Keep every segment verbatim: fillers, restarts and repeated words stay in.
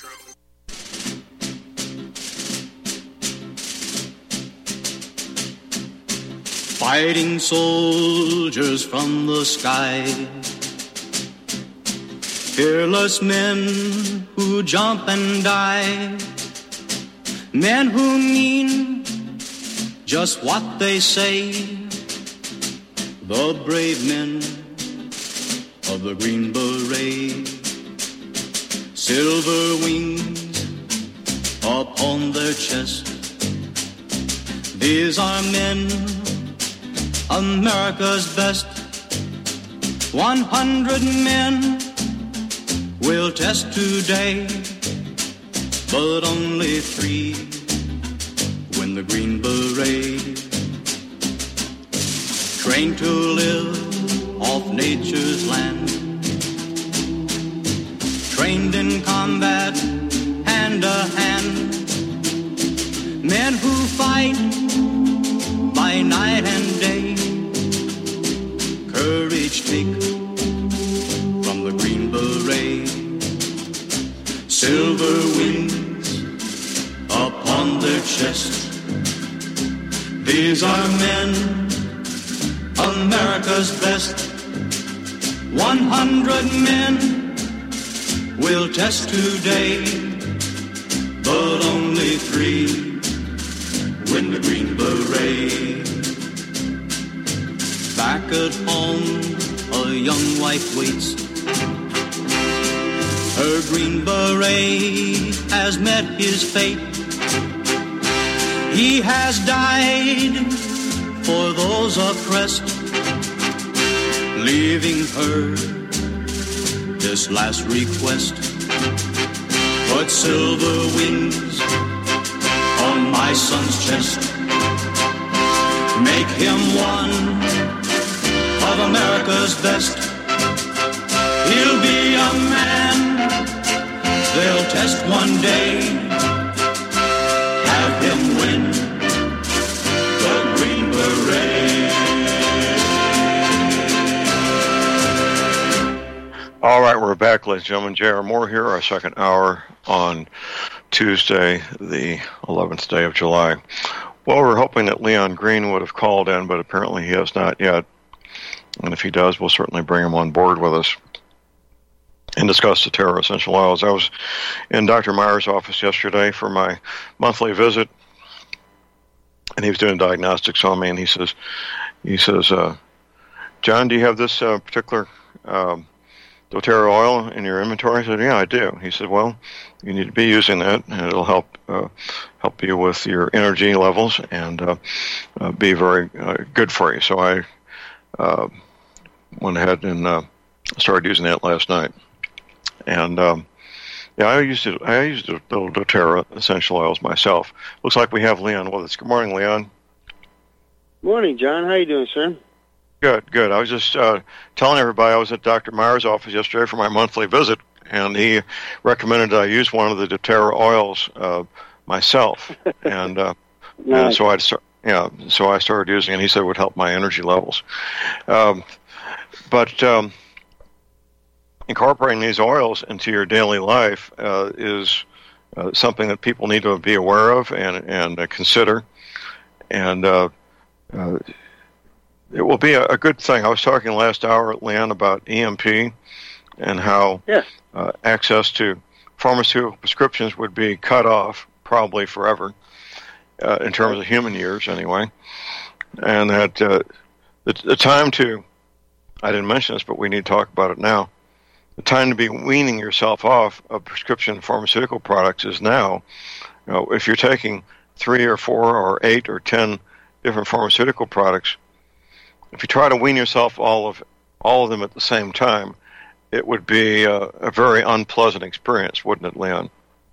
Fighting soldiers from the sky, fearless men who jump and die, men who mean just what they say, the brave men of the Green Beret, silver wings upon their chest. These are men, America's best. One hundred men will test today, but only three win the Green Beret. Trained to live off nature's land, trained in combat hand to hand, men who fight by night and day, courage take from the Green Beret, silver wings upon their chest. These are men, America's best. One hundred men will test today, but only three win the Green Beret. Back at home, a young wife waits. Her Green Beret has met his fate. He has died for those oppressed, leaving her this last request. Put silver wings on my son's chest. Make him one of America's best. He'll be a man they'll test one day. Have him win the Green Beret. All right, we're back, ladies and gentlemen. J R. Moore here, our second hour on Tuesday, the eleventh day of July. Well, we're hoping that Leon Green would have called in, but apparently he has not yet. And if he does, we'll certainly bring him on board with us and discuss the doTERRA essential oils. I was in Doctor Myers' office yesterday for my monthly visit, and he was doing diagnostics on me, and he says, he says, uh, John, do you have this uh, particular um, doTERRA oil in your inventory? I said, yeah, I do. He said, well, you need to be using that, and it'll help uh, help you with your energy levels and uh, uh, be very uh, good for you. So I uh, went ahead and uh, started using that last night. And um, yeah, I used it. I used the doTERRA essential oils myself. Looks like we have Leon with us. Good morning, Leon. Morning, John. How you doing, sir? Good, good. I was just uh, telling everybody I was at Doctor Myers' office yesterday for my monthly visit, and he recommended that I use one of the doTERRA oils uh, myself, and, uh, nice. and so I start, yeah, so I started using it. And he said it would help my energy levels. Um, but um, incorporating these oils into your daily life uh, is uh, something that people need to be aware of and and uh, consider, and uh, uh, it will be a, a good thing. I was talking last hour, Leon, about E M P and how yes. uh, access to pharmaceutical prescriptions would be cut off probably forever, uh, in terms of human years anyway, and that uh, the, the time to, I didn't mention this, but we need to talk about it now, the time to be weaning yourself off of prescription pharmaceutical products is now. You know, if you're taking three or four or eight or ten different pharmaceutical products, if you try to wean yourself all of all of them at the same time, it would be a, a very unpleasant experience, wouldn't it, Leon?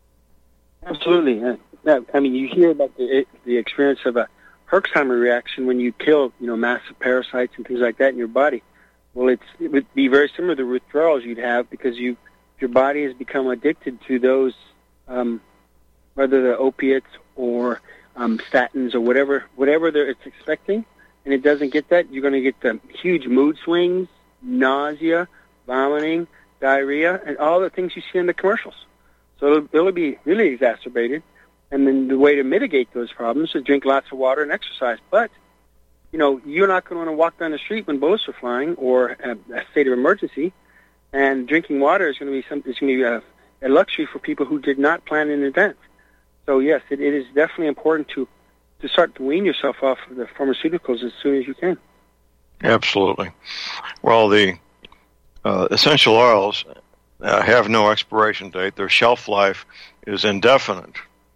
Absolutely. Uh, I mean, you hear about the the experience of a Herxheimer reaction when you kill, you know, massive parasites and things like that in your body. Well, it's, it would be very similar to the withdrawals you'd have because you your body has become addicted to those, um, whether they're opiates or um, statins or whatever whatever it's expecting, and it doesn't get that. You're going to get the huge mood swings, nausea, vomiting, diarrhea, and all the things you see in the commercials. So it'll, it'll be really exacerbated. And then the way to mitigate those problems is drink lots of water and exercise. But, you know, you're not going to want to walk down the street when bullets are flying or a, a state of emergency. And drinking water is going to be something. It's going to be a, a luxury for people who did not plan in advance. So yes, it, it is definitely important to, to start to wean yourself off of the pharmaceuticals as soon as you can. Absolutely. Well, the uh, essential oils uh, have no expiration date. Their shelf life is indefinite,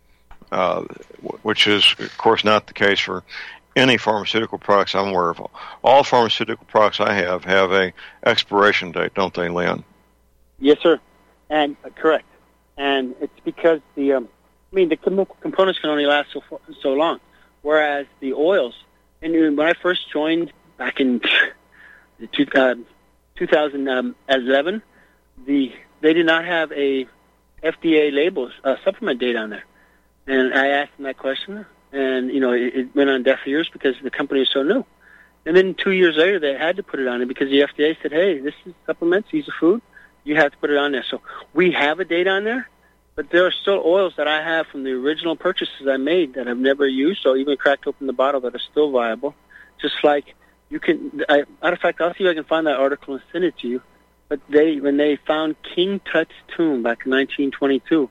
uh, which is, of course, not the case for any pharmaceutical products I'm aware of. All pharmaceutical products I have have a expiration date, don't they, Leon? Yes, sir. And uh, correct. And it's because the, um, I mean, the com- components can only last so so long, whereas the oils. And when I first joined back in two, uh, two thousand eleven, the they did not have a F D A label uh, supplement date on there, and I asked them that question, and you know it, it went on deaf ears because the company is so new. And then two years later, they had to put it on it because the F D A said, "Hey, this is supplements, these are food. You have to put it on there." So we have a date on there, but there are still oils that I have from the original purchases I made that I've never used, or even cracked open the bottle, that are still viable. Just like you can. I, matter of fact, I'll see if I can find that article and send it to you. But they, when they found King Tut's tomb back in nineteen twenty-two,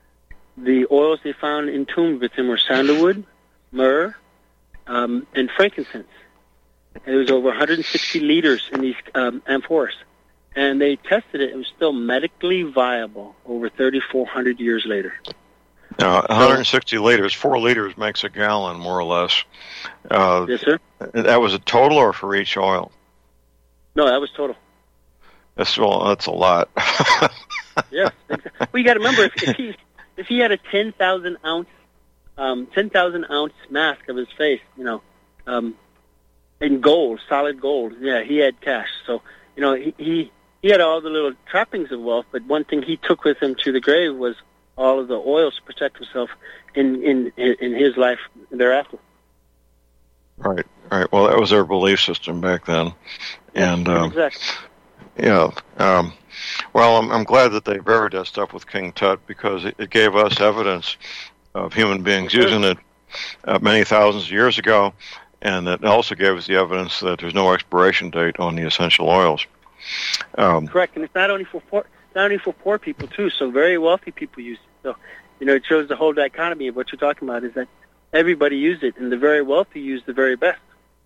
the oils they found entombed with him were sandalwood, myrrh, um, and frankincense. And there was over one hundred sixty liters in these um, amphoras. And they tested it. It was still medically viable over thirty-four hundred years later. Now, one hundred sixty liters, four liters makes a gallon, more or less. Uh, yes, sir. That was a total or for each oil? No, that was total. That's, well, that's a lot. Yes. Exactly. Well, you got to remember, if, if he if he had a ten thousand ounce um, ten thousand ounce mask of his face, you know, um, in gold, solid gold, yeah, he had cash. So, you know, he, he he had all the little trappings of wealth, but one thing he took with him to the grave was all of the oils to protect himself in in in his life thereafter. Right, right. Well, that was their belief system back then, and um, exactly. Yeah. Um, well, I'm, I'm glad that they buried that stuff with King Tut because it, it gave us evidence of human beings sure. using it uh, many thousands of years ago, and it also gave us the evidence that there's no expiration date on the essential oils. Um, Correct, and it's not only for poor, it's not only for poor people too. So very wealthy people use it. So, you know, it shows the whole dichotomy of what you're talking about is that everybody used it, and the very wealthy use the very best.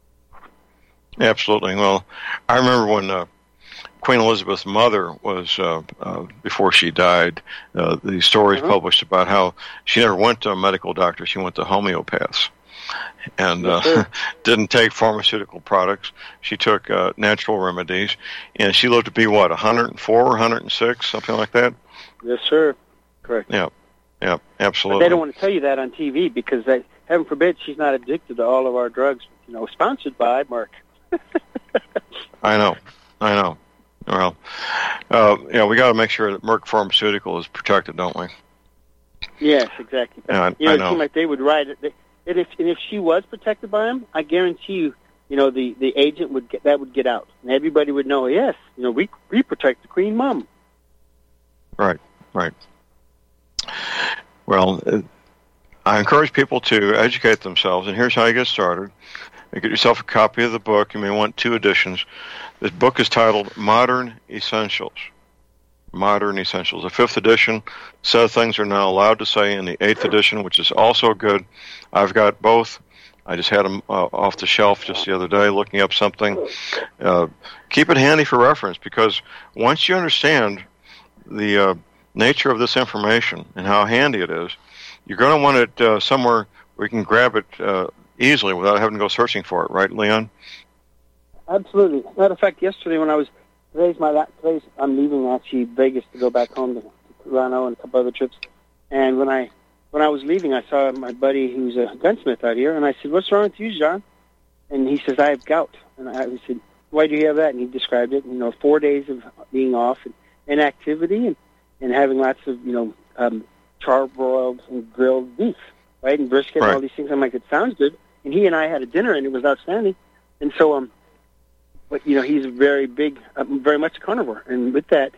Absolutely. Well, I remember when uh, Queen Elizabeth's mother was, uh, uh, before she died, uh, the stories uh-huh. published about how she never went to a medical doctor. She went to homeopaths and uh, yes, didn't take pharmaceutical products. She took uh, natural remedies, and she lived to be, what, one hundred four, one hundred six, something like that? Yes, sir. Correct. Yeah, yeah, absolutely. But they don't want to tell you that on T V because, they, heaven forbid, she's not addicted to all of our drugs, you know, sponsored by Merck. I know, I know. Well, uh, yeah, we got to make sure that Merck Pharmaceutical is protected, don't we? Yes, exactly. Yeah, I, you know, I it know. seemed like they would write it. They, and if and if she was protected by him, I guarantee you, you know, the, the agent would get that would get out, and everybody would know. Yes, you know, we we protect the Queen Mom. Right, right. Well, uh, I encourage people to educate themselves, and here's how you get started. You get yourself a copy of the book. You may want two editions. This book is titled Modern Essentials. Modern Essentials. The fifth edition says things are now allowed to say in the eighth edition, which is also good. I've got both. I just had them uh, off the shelf just the other day looking up something. Uh, keep it handy for reference because once you understand the uh, nature of this information and how handy it is, you're going to want it uh, somewhere where you can grab it uh, easily without having to go searching for it, right, Leon? Absolutely. Matter of fact, yesterday when I was today's my la- today's I'm leaving actually Vegas to go back home to Toronto and a couple other trips, and when I when I was leaving, I saw my buddy who's a gunsmith out here, and I said, "What's wrong with you, John?" And he says, "I have gout." And I said, "Why do you have that?" And he described it. You know, four days of being off and inactivity and and having lots of you know um, charbroiled and grilled beef, right, and brisket right. and all these things. I'm like, it sounds good. And he and I had a dinner, and it was outstanding. And so, um, but you know, he's very big, uh, very much a carnivore, and with that,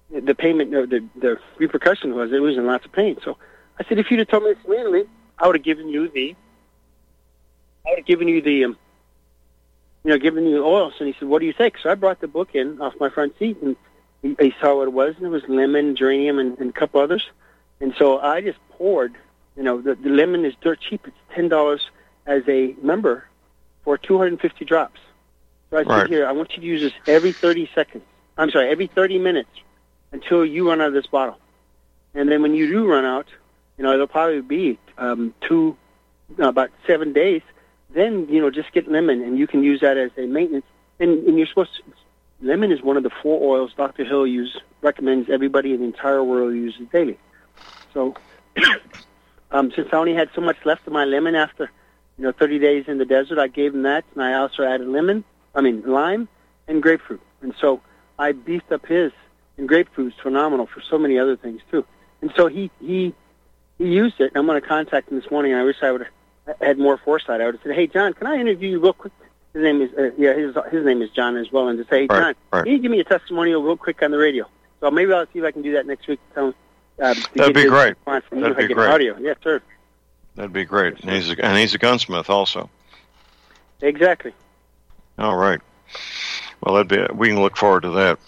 the payment, no, the the repercussion was it was in lots of pain. So I said, if you'd have told me this immediately, I would have given you the, I would have given you the, um, you know, given you the oils. And he said, what do you think? So I brought the book in off my front seat, and he, he saw what it was, and it was lemon, geranium, and, and a couple others. And so I just poured, you know, the, the lemon is dirt cheap. It's ten dollars as a member for two hundred fifty drops. So I right. said, here, I want you to use this every thirty seconds. I'm sorry, every thirty minutes until you run out of this bottle. And then when you do run out, you know, it'll probably be um, two, uh, about seven days. Then, you know, just get lemon, and you can use that as a maintenance. And, and you're supposed to, lemon is one of the four oils Doctor Hill use, recommends everybody in the entire world uses daily. So, um, since I only had so much left of my lemon after, you know, thirty days in the desert, I gave him that, and I also added lemon, I mean, lime, and grapefruit. And so I beefed up his, and grapefruit's phenomenal for so many other things, too. And so he, he, he used it, and I'm going to contact him this morning, and I wish I would have had more foresight. I would have said, hey, John, can I interview you real quick? His name is, uh, yeah, his, his name is John as well, and just say, hey, John, right, right. can you give me a testimonial real quick on the radio? So maybe I'll see if I can do that next week. Tell him, uh, That'd be great. That'd be great. Audio. Yes, sir. That'd be great. And he's a, and he's a gunsmith also. Exactly. All right. Well, that'd be. We can look forward to that.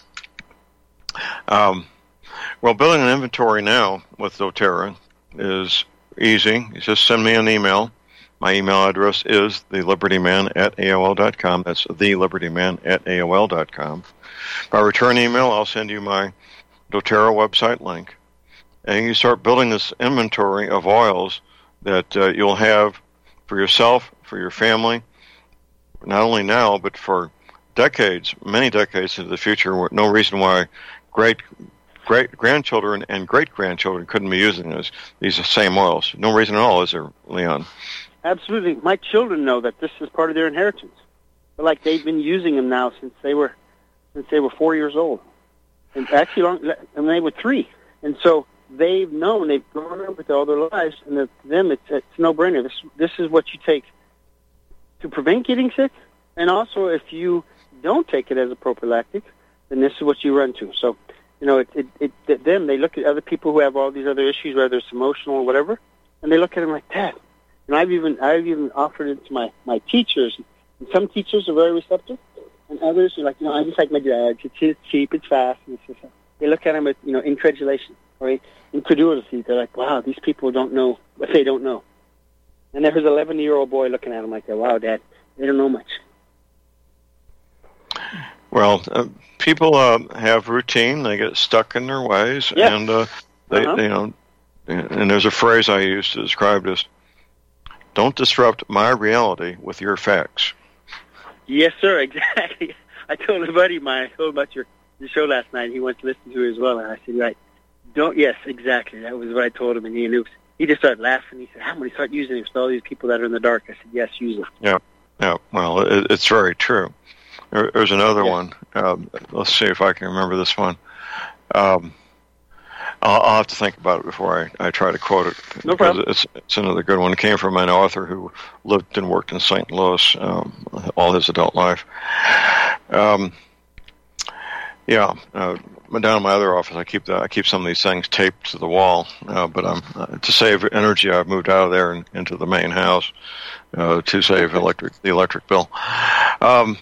Um, well, building an inventory now with doTERRA is easy. You just send me an email. My email address is the liberty man at A O L dot com. That's the liberty man at A O L dot com. By return email, I'll send you my doTERRA website link. And you start building this inventory of oils that uh, you'll have for yourself, for your family, not only now, but for decades, many decades into the future. No reason why great great grandchildren and great grandchildren couldn't be using these these same oils. No reason at all, is there, Leon? Absolutely. My children know that this is part of their inheritance. But like they've been using them now since they were since they were four years old, and actually, long, and they were three. And so they've known, they've grown up with it all their lives, and to them, it's it's a no-brainer. This this is what you take to prevent getting sick, and also if you don't take it as a prophylactic, then this is what you run to. So, you know, it, it, it them, they look at other people who have all these other issues, whether it's emotional or whatever, and they look at them like that. And I've even I've even offered it to my, my teachers, and some teachers are very receptive, and others are like, you know, I just like my dad. It's, it's cheap, it's fast, and it's just, they look at them with, you know, incredulation or incredulity. They're like, wow, these people don't know what they don't know. And there's an eleven-year-old boy looking at him like that. Wow, Dad, they don't know much. Well, uh, people uh, have routine; they get stuck in their ways, yeah. and uh, they, uh-huh. you know. And there's a phrase I use to describe this: "Don't disrupt my reality with your facts." Yes, sir. Exactly. I told a buddy of mine, I told him about your, your show last night. He went to listen to it as well, and I said, "Right, don't." Yes, exactly. That was what I told him, and he knew. He just started laughing. He said, "I'm going to start using it for all these people that are in the dark." I said, "Yes, use it." Yeah, yeah. Well, it, it's very true. There, there's another yeah. one. Um, let's see if I can remember this one. Um, I'll, I'll have to think about it before I, I try to quote it. No problem. It's, it's another good one. It came from an author who lived and worked in Saint Louis um, all his adult life. Um, yeah, uh, down in my other office, I keep the, I keep some of these things taped to the wall. Uh, but I'm uh, to save energy, I've moved out of there and into the main house uh, to save electric the electric bill. Um,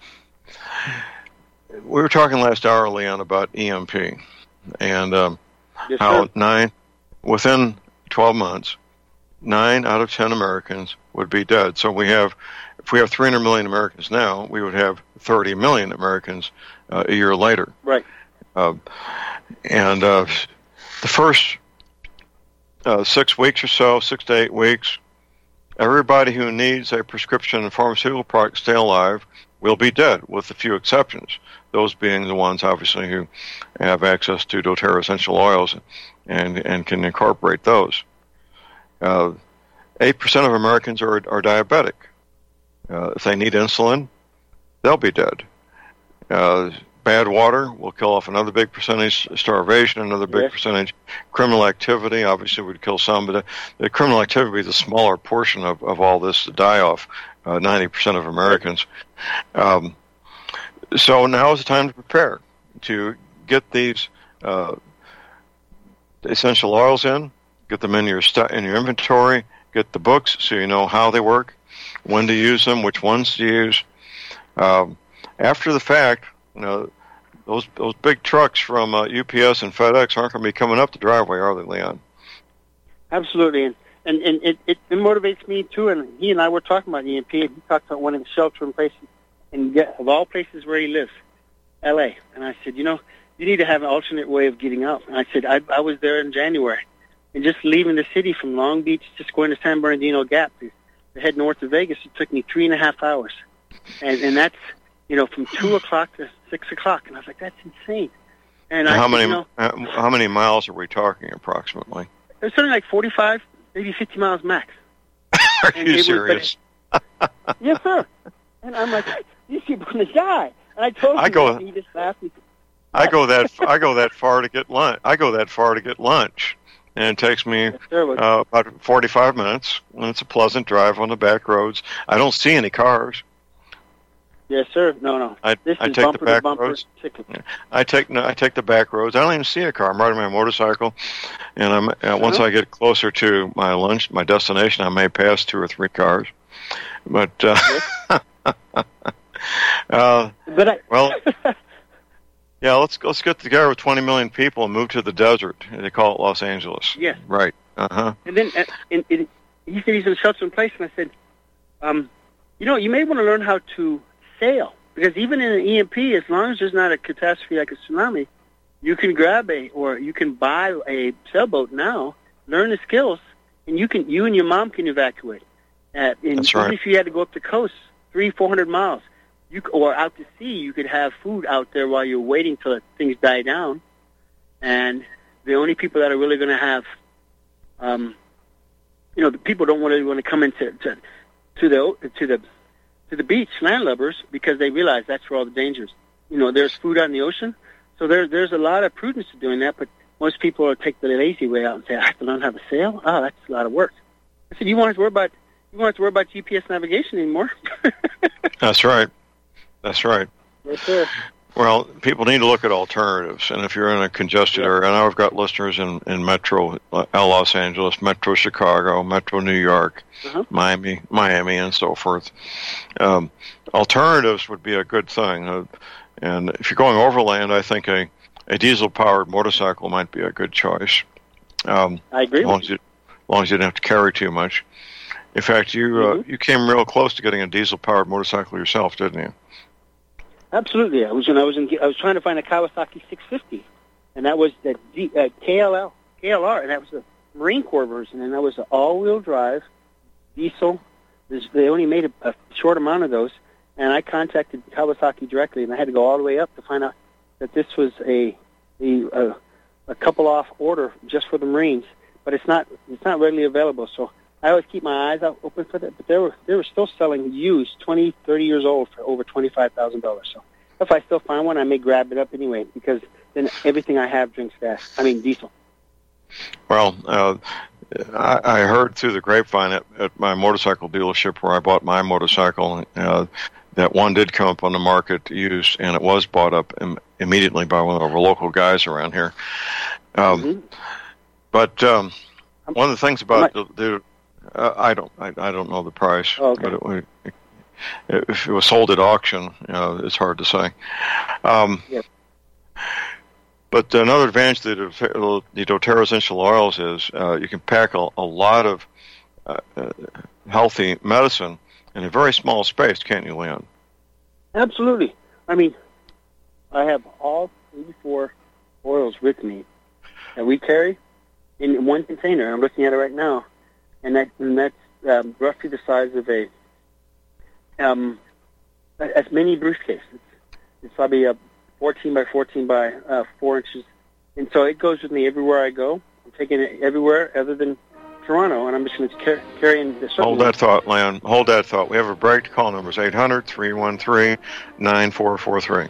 we were talking last hour, Leon, about E M P, and um, yes, how sir. nine within twelve months, nine out of ten Americans would be dead. So we have, if we have three hundred million Americans now, we would have thirty million Americans uh, a year later. Right. Uh, and uh, the first uh, six weeks or so, six to eight weeks, everybody who needs a prescription pharmaceutical product to stay alive will be dead, with a few exceptions. Those being the ones, obviously, who have access to doTERRA essential oils and and can incorporate those. Uh, eight percent of Americans are are diabetic. Uh, if they need insulin, they'll be dead. Uh, bad water will kill off another big percentage. Starvation, another big yes. percentage. Criminal activity, obviously, would kill some, but the, the criminal activity is a smaller portion of, of all this to die off. Uh, ninety percent of Americans. Um, so now is the time to prepare, to get these uh, essential oils in, get them in your st- in your inventory, get the books so you know how they work, when to use them, which ones to use. Um, after the fact, you know, those those big trucks from uh, U P S and FedEx aren't going to be coming up the driveway, are they, Leon? Absolutely, and and, and it, it, it motivates me too. And he and I were talking about E M P, and he talked about one of the sheltering places, and of all places where he lives, L A. And I said, you know, you need to have an alternate way of getting out. And I said, I, I was there in January, and just leaving the city from Long Beach, just going to San Bernardino Gap to, to head north to Vegas, it took me three and a half hours. And, and that's, you know, from two o'clock to six o'clock. And I was like, that's insane. And how I many said, you know, uh, how many miles are we talking approximately? It was something like forty-five, maybe fifty miles max. Are And you it serious? Was, yes, sir. And I'm like, these people are going to die. And I told him, I go, that, and he just laughed. I go that I go that far to get lunch. I go that far to get lunch, and it takes me Yes, sir. uh, about forty-five minutes. And it's a pleasant drive on the back roads. I don't see any cars. Yes, sir. No, no. I, This I is take the bumper back to bumper roads. ticket. I take no, I take the back roads. I don't even see a car. I'm riding my motorcycle, and I'm uh, once Uh-huh. I get closer to my lunch, my destination, I may pass two or three cars. But uh, uh, But I, well, yeah, let's let's get together with twenty million people and move to the desert. They call it Los Angeles. yes. Right. Uh huh. And then uh, and, and he said he's in a shelter in place, and I said, um, you know, you may want to learn how to sail, because even in an E M P, as long as there's not a catastrophe like a tsunami, you can grab a or you can buy a sailboat now, learn the skills, and you can you and your mom can evacuate. Uh, and That's even right. if you had to go up the coast, three, four hundred miles, you c- or out to sea, you could have food out there while you're waiting till things die down. And the only people that are really going to have, um, you know, the people don't really want to come into to, to the to the to the beach, landlubbers, because they realize that's where all the dangers. You know, there's food out in the ocean, so there there's a lot of prudence to doing that. But most people will take the lazy way out and say, I have to learn how to sail. Oh, that's a lot of work. I said, you want to worry about you want to worry about G P S navigation anymore? That's right. That's right. Yes, sir. Well, people need to look at alternatives, and if you're in a congested area, and I've got listeners in, in Metro uh, Los Angeles, Metro Chicago, Metro New York, Uh-huh. Miami, Miami, and so forth. Um, alternatives would be a good thing, uh, and if you're going overland, I think a, a diesel-powered motorcycle might be a good choice. Um, I agree as long with as you. you, as long as you don't have to carry too much. In fact, you uh, Mhm. you came real close to getting a diesel-powered motorcycle yourself, didn't you? Absolutely. I was when I was in, I was trying to find a Kawasaki six fifty, and that was the D, uh, K L L, K L R, and that was the Marine Corps version, and that was an all-wheel drive diesel. There's, they only made a, a short amount of those, and I contacted Kawasaki directly, and I had to go all the way up to find out that this was a a, a, a couple off order just for the Marines, but it's not it's not readily available. So I always keep my eyes out open for that. But they were they were still selling used, twenty, thirty years old, for over twenty-five thousand dollars. So if I still find one, I may grab it up anyway, because then everything I have drinks gas. I mean diesel. Well, uh, I, I heard through the grapevine at, at my motorcycle dealership where I bought my motorcycle uh, that one did come up on the market used, and it was bought up im- immediately by one of our local guys around here. Um, Mm-hmm. But um, one of the things about How the, the uh, I don't I, I don't know the price, Oh, okay. but it, would- if it was sold at auction, you know, it's hard to say. Um, Yes. But another advantage of the, the doTERRA essential oils is uh, you can pack a, a lot of uh, uh, healthy medicine in a very small space, can't you, Leon? Absolutely. I mean, I have all eighty-four oils with me that we carry in one container. I'm looking at it right now, and that and that's um, roughly the size of a um, a, a mini briefcase. It's, it's probably a fourteen by fourteen by uh, four inches, and so it goes with me everywhere I go. I'm taking it everywhere other than Toronto, and I'm just going to car- carry in the Hold that thought, Leon. Hold that thought. We have a break. The call number is eight hundred, three one three, nine four four three.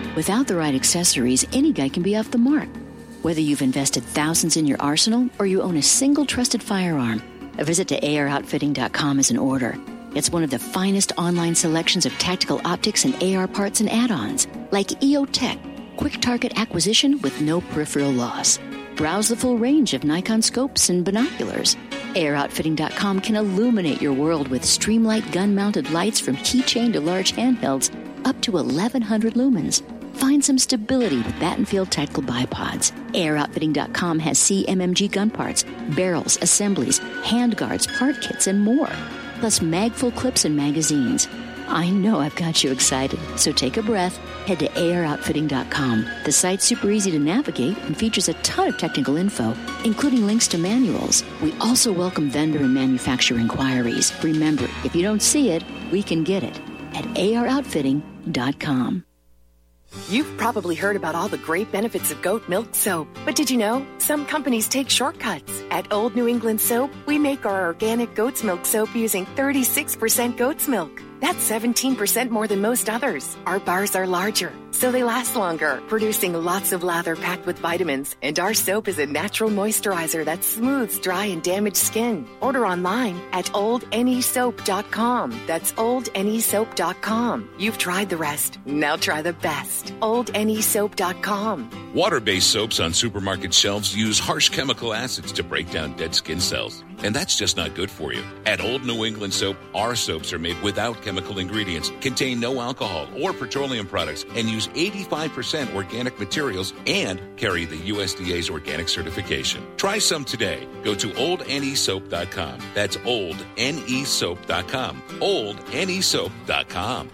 Without the right accessories, any guy can be off the mark. Whether you've invested thousands in your arsenal or you own a single trusted firearm, a visit to A R outfitting dot com is in order. It's one of the finest online selections of tactical optics and A R parts and add-ons, like E O Tech, quick target acquisition with no peripheral loss. Browse the full range of Nikon scopes and binoculars. A R outfitting dot com can illuminate your world with Streamlight gun-mounted lights from keychain to large handhelds up to eleven hundred lumens. Find some stability with Battenfield Tactical Bipods. A R outfitting dot com has C M M G gun parts, barrels, assemblies, handguards, part kits, and more. Plus mag-full clips and magazines. I know I've got you excited, so take a breath. Head to A R outfitting dot com. The site's super easy to navigate and features a ton of technical info, including links to manuals. We also welcome vendor and manufacturer inquiries. Remember, if you don't see it, we can get it at A R outfitting dot com. You've probably heard about all the great benefits of goat milk soap, but did you know some companies take shortcuts? At Old New England Soap, we make our organic goat's milk soap using thirty-six percent goat's milk. That's seventeen percent more than most others. Our bars are larger, so they last longer, producing lots of lather packed with vitamins. And our soap is a natural moisturizer that smooths dry and damaged skin. Order online at old n e soap dot com. That's old n e soap dot com. You've tried the rest. Now try the best. old n e soap dot com. Water-based soaps on supermarket shelves use harsh chemical acids to break down dead skin cells. And that's just not good for you. At Old New England Soap, our soaps are made without chemical ingredients, contain no alcohol or petroleum products, and use eighty-five percent organic materials and carry the U S D A's organic certification. Try some today. Go to old n e soap dot com. That's old n e soap dot com. old n e soap dot com.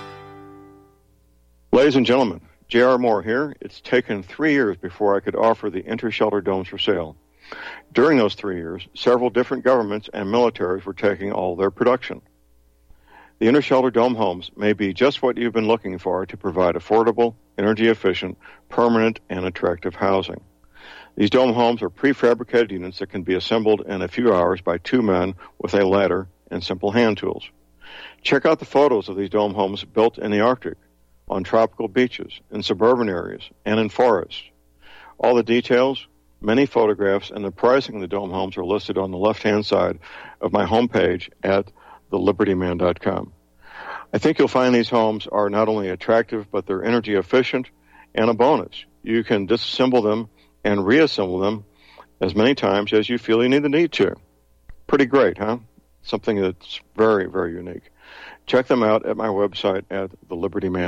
Ladies and gentlemen, J R. Moore here. It's taken three years before I could offer the inter-shelter domes for sale. During those three years, several different governments and militaries were taking all their production. The inter-shelter dome homes may be just what you've been looking for to provide affordable, energy-efficient, permanent, and attractive housing. These dome homes are prefabricated units that can be assembled in a few hours by two men with a ladder and simple hand tools. Check out the photos of these dome homes built in the Arctic, on tropical beaches, in suburban areas, and in forests. All the details, many photographs, and the pricing of the dome homes are listed on the left-hand side of my homepage at the liberty man dot com. I think you'll find these homes are not only attractive, but they're energy efficient, and a bonus. You can disassemble them and reassemble them as many times as you feel you need the need to. Pretty great, huh? Something that's very, very unique. Check them out at my website at the Liberty Man.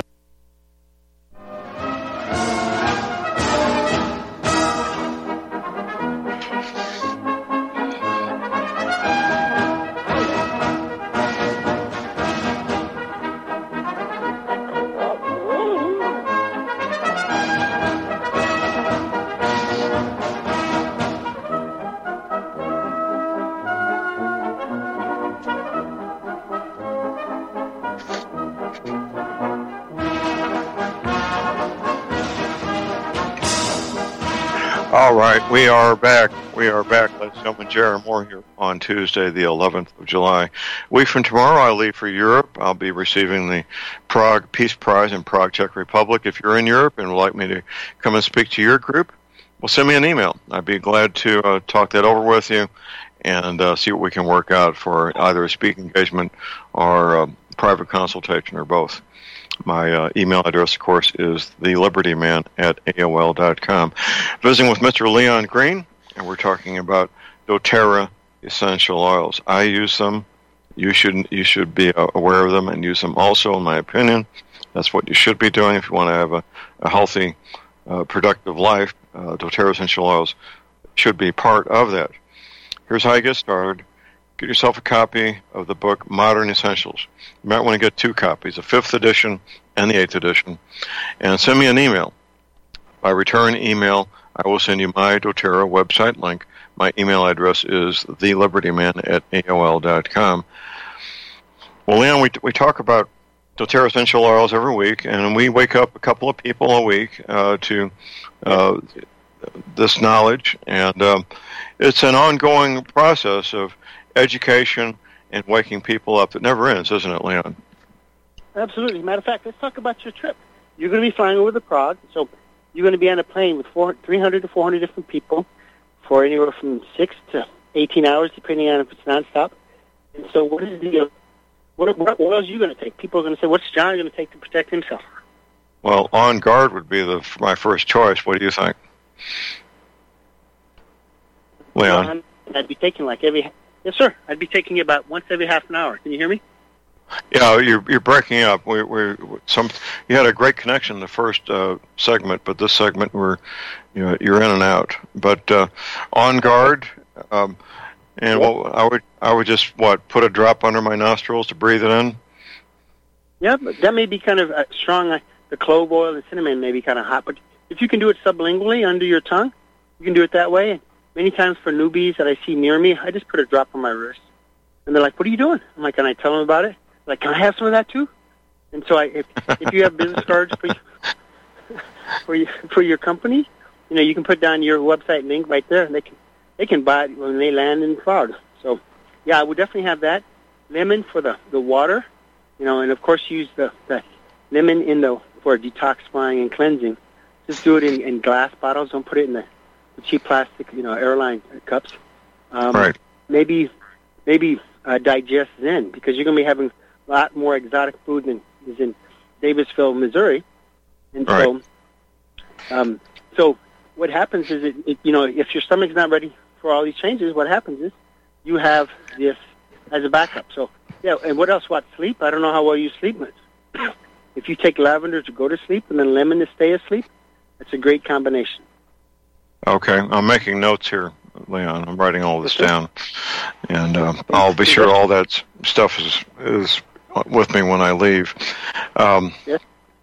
All right, we are back. We are back, ladies and gentlemen. J R. Moore here on Tuesday, the eleventh of July. A week from tomorrow, I leave for Europe. I'll be receiving the Prague Peace Prize in Prague, Czech Republic. If you're in Europe and would like me to come and speak to your group, well, send me an email. I'd be glad to uh, talk that over with you and uh, see what we can work out for either a speaking engagement or a private consultation or both. My uh, email address, of course, is the liberty man at A O L dot com. Visiting with Mister Leon Green, and we're talking about doTERRA essential oils. I use them. You should you should be aware of them and use them also, in my opinion. That's what you should be doing if you want to have a, a healthy, uh, productive life. Uh, doTERRA essential oils should be part of that. Here's how you get started. Get yourself a copy of the book Modern Essentials. You might want to get two copies, the fifth edition and the eighth edition, and send me an email. By return email, I will send you my doTERRA website link. My email address is the liberty man at A O L dot com. Well, Leon, we we talk about doTERRA essential oils every week, and we wake up a couple of people a week uh, to uh, this knowledge, and um, it's an ongoing process of education and waking people up that never ends, isn't it, Leon? Absolutely. Matter of fact, let's talk about your trip. you're going to be flying over the Prague, so you're going to be on a plane with four, three hundred to four hundred different people for anywhere from six to eighteen hours, depending on if it's nonstop. And so what is the, uh, what, what oils are you going to take? People are going to say, what's John going to take to protect himself? Well, On Guard would be the my first choice. What do you think? Leon? I'd be taking like every, yes, sir. I'd be taking about once every half an hour. Can you hear me? Yeah, you're you're breaking up. We we some you had a great connection in the first uh, segment, but this segment we're you know, you're in and out. But uh, On Guard, um, and what I would I would just what put a drop under my nostrils to breathe it in. Yeah, but that may be kind of uh, strong. Uh, the clove oil and cinnamon may be kind of hot, but if you can do it sublingually under your tongue, you can do it that way. Many times for newbies that I see near me, I just put a drop on my wrist, and they're like, "What are you doing?" I'm like, "Can I tell them about it?" Like, can I have some of that too? And so, I, if if you have business cards for you, for you, for your company, you know, you can put down your website link right there, and they can they can buy it when they land in Prague. So, yeah, I would definitely have that. Lemon for the, the water, you know, and of course use the, the lemon in the for detoxifying and cleansing. Just do it in, in glass bottles. Don't put it in the, the cheap plastic, you know, airline cups. Um, right. Maybe maybe uh, digest Zen, because you're going to be having a lot more exotic food than is in Davisville, Missouri. And right. so, um, so what happens is, it, it, you know, if your stomach's not ready for all these changes, what happens is you have this as a backup. So, yeah, and what else? What, sleep? I don't know how well you sleep, but if you take lavender to go to sleep and then lemon to stay asleep, that's a great combination. Okay, I'm making notes here, Leon. I'm writing all this down, and uh, I'll be sure all that stuff is is with me when I leave. Um, yes.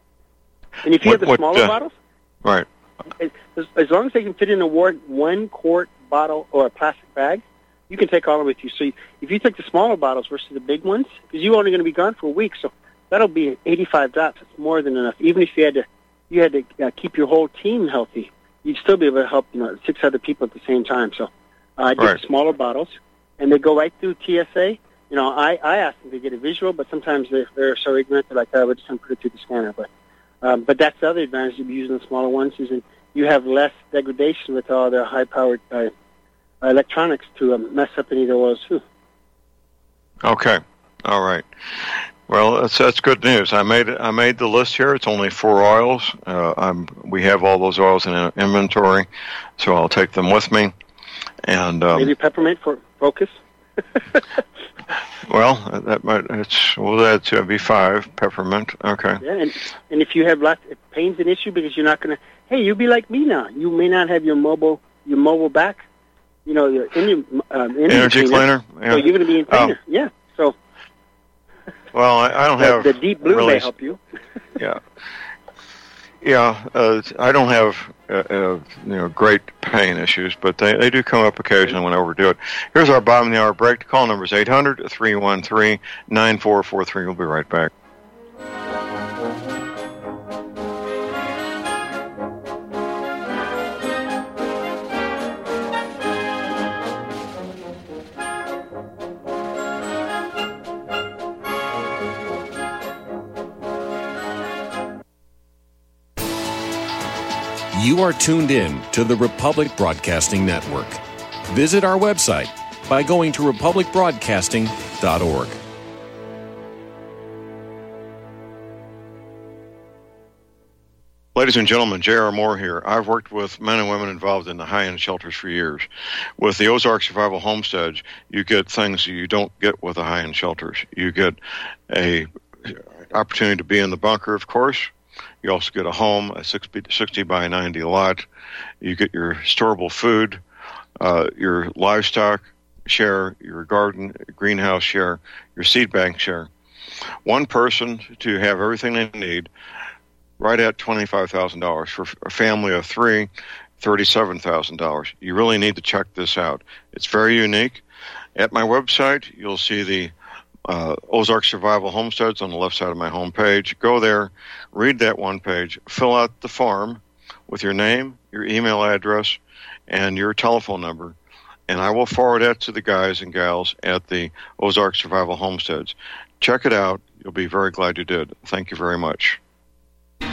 And if you what, have the what, smaller uh, bottles, right? As, as long as they can fit in a war, one quart bottle or a plastic bag, you can take all of it with you. So you, if you take the smaller bottles versus the big ones, because you're only going to be gone for a week, so that'll be eighty-five drops. It's more than enough. Even if you had to, you had to uh, keep your whole team healthy, you'd still be able to help, you know, six other people at the same time. So uh, I get right. the smaller bottles, and they go right through T S A. You know, I, I ask them to get a visual, but sometimes they're, they're so ignorant, they're like, oh, we're just going to put it through the scanner. But um, but that's the other advantage of using the smaller ones, is that you have less degradation with all their high-powered uh, electronics to um, mess up any of the oils too. Okay, all right. Well, that's that's good news. I made I made the list here. It's only four oils. Uh, I'm we have all those oils in inventory, so I'll take them with me. And um, maybe peppermint for focus. Well, that might it's well that's uh, be five peppermint. Okay. Yeah, and and if you have lots, if pain's an issue because you're not going to. Hey, you be like me now. You may not have your mobile your mobile back. You know, your energy, um, energy, energy cleaner. cleaner. Yeah. So you're going to be in cleaner. Oh. Yeah. So. Well, I, I don't the, have the deep blue really, may help you. yeah. Yeah, uh, I don't have uh, uh, you know great pain issues, but they, they do come up occasionally when I overdo it. Here's our bottom of the hour break. The call number is eight hundred, three one three, nine four four three. We'll be right back. You are tuned in to the Republic Broadcasting Network. Visit our website by going to republic broadcasting dot org. Ladies and gentlemen, J R. Moore here. I've worked with men and women involved in the high-end shelters for years. With the Ozark Survival Homestead, you get things you don't get with the high-end shelters. You get a opportunity to be in the bunker, of course. You also get a home, a sixty by ninety lot. You get your storable food, uh, your livestock share, your garden, greenhouse share, your seed bank share. One person to have everything they need, right at twenty-five thousand dollars. For a family of three, thirty-seven thousand dollars. You really need to check this out. It's very unique. At my website, you'll see the Uh, Ozark Survival Homesteads on the left side of my homepage. Go there, read that one page, fill out the form with your name, your email address, and your telephone number, and I will forward that to the guys and gals at the Ozark Survival Homesteads. Check it out. You'll be very glad you did. Thank you very much.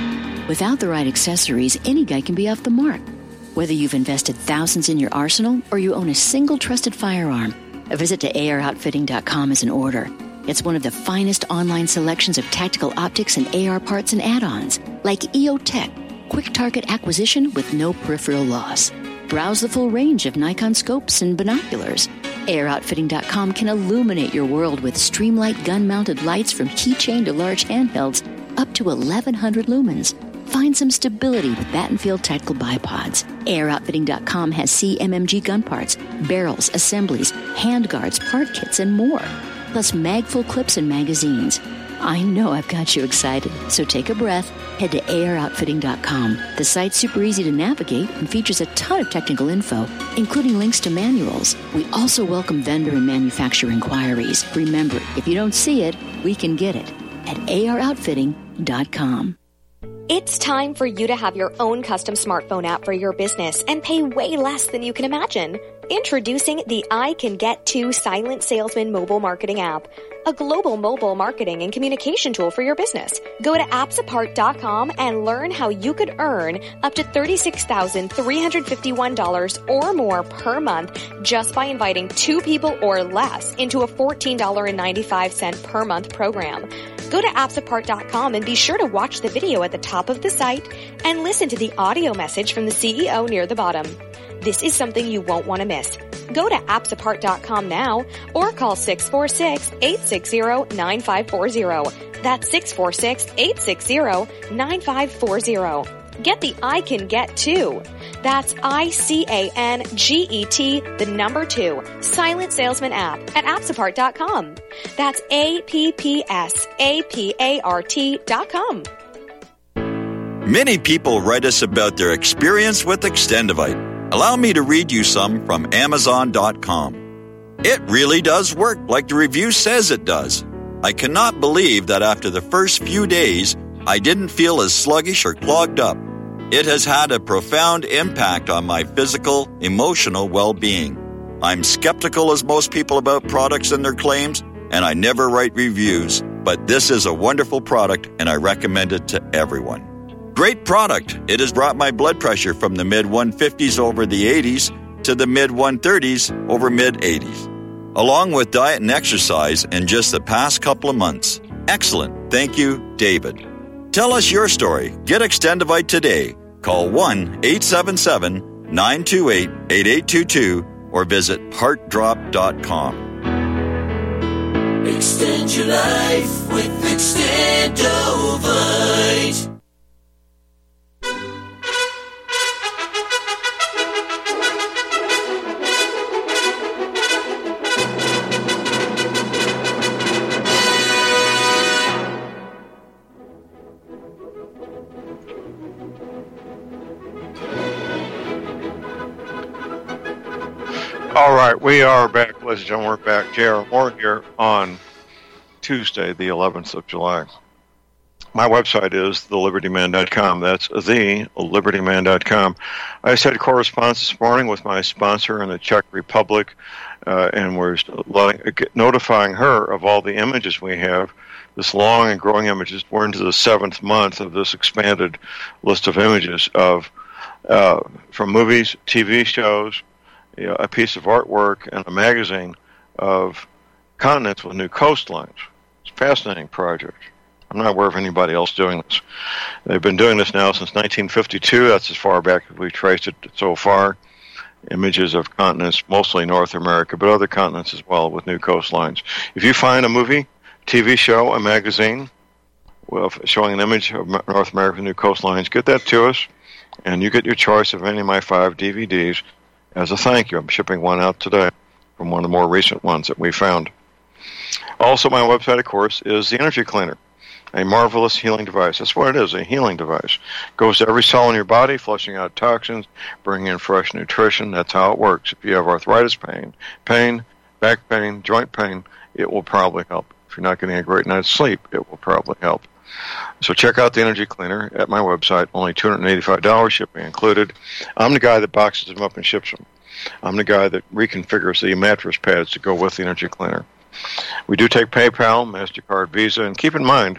Without the right accessories, any guy can be off the mark. Whether you've invested thousands in your arsenal or you own a single trusted firearm, a visit to A R outfitting dot com is in order. It's one of the finest online selections of tactical optics and A R parts and add-ons, like E O Tech, quick target acquisition with no peripheral loss. Browse the full range of Nikon scopes and binoculars. A R outfitting dot com can illuminate your world with Streamlight gun-mounted lights from keychain to large handhelds up to eleven hundred lumens. Find some stability with Battenfield Tactical Bipods. A R outfitting dot com has C M M G gun parts, barrels, assemblies, handguards, part kits, and more. Plus mag-full clips and magazines. I know I've got you excited, so take a breath. Head to A R outfitting dot com. The site's super easy to navigate and features a ton of technical info, including links to manuals. We also welcome vendor and manufacturer inquiries. Remember, if you don't see it, we can get it at A R outfitting dot com. It's time for you to have your own custom smartphone app for your business and pay way less than you can imagine. Introducing the I Can Get To Silent Salesman mobile marketing app, a global mobile marketing and communication tool for your business. Go to apps apart dot com and learn how you could earn up to thirty-six thousand three hundred fifty-one dollars or more per month just by inviting two people or less into a fourteen dollars and ninety-five cents per month program. Go to apps apart dot com and be sure to watch the video at the top of the site and listen to the audio message from the C E O near the bottom. This is something you won't want to miss. Go to apps apart dot com now or call six four six, eight six zero, nine five four zero. That's six four six, eight six zero, nine five four zero. Get the I Can Get To. That's I C A N G E T, the number two, Silent Salesman app at apps apart dot com. That's A P P S A P A R T dot com. Many people write us about their experience with Extendivite. Allow me to read you some from amazon dot com. It really does work like the review says it does. I cannot believe that after the first few days, I didn't feel as sluggish or clogged up. It has had a profound impact on my physical, emotional well-being. I'm skeptical as most people about products and their claims, and I never write reviews, but this is a wonderful product and I recommend it to everyone. Great product. It has brought my blood pressure from the mid one fifties over the eighties to the mid one thirties over mid eighties, along with diet and exercise in just the past couple of months. Excellent. Thank you, David. Tell us your story. Get Extendivite today. Call one eight seven seven, nine two eight, eight eight two two or visit heart drop dot com. Extend your life with Extendovite. All right, we are back, ladies and gentlemen. We're back. J R Moore here on Tuesday, the eleventh of July. My website is the liberty man dot com. That's the liberty man dot com. I just had correspondence this morning with my sponsor in the Czech Republic, uh, and we're letting, notifying her of all the images we have, this long and growing images. We're into the seventh month of this expanded list of images of uh, from movies, T V shows, you know, a piece of artwork, and a magazine of continents with new coastlines. It's a fascinating project. I'm not aware of anybody else doing this. They've been doing this now since nineteen fifty-two. That's as far back as we've traced it so far. Images of continents, mostly North America, but other continents as well with new coastlines. If you find a movie, T V show, a magazine well, showing an image of North America with new coastlines, get that to us, and you get your choice of any of my five D V Ds. As a thank you, I'm shipping one out today from one of the more recent ones that we found. Also, my website, of course, is the Energy Cleaner, a marvelous healing device. That's what it is, a healing device. Goes to every cell in your body, flushing out toxins, bringing in fresh nutrition. That's how it works. If you have arthritis pain, pain, back pain, joint pain, it will probably help. If you're not getting a great night's sleep, it will probably help. So check out the Energy Cleaner at my website. Only two hundred eighty-five dollars, shipping included. I'm the guy that boxes them up and ships them. I'm the guy that reconfigures the mattress pads to go with the Energy Cleaner. We do take PayPal, MasterCard, Visa, and keep in mind,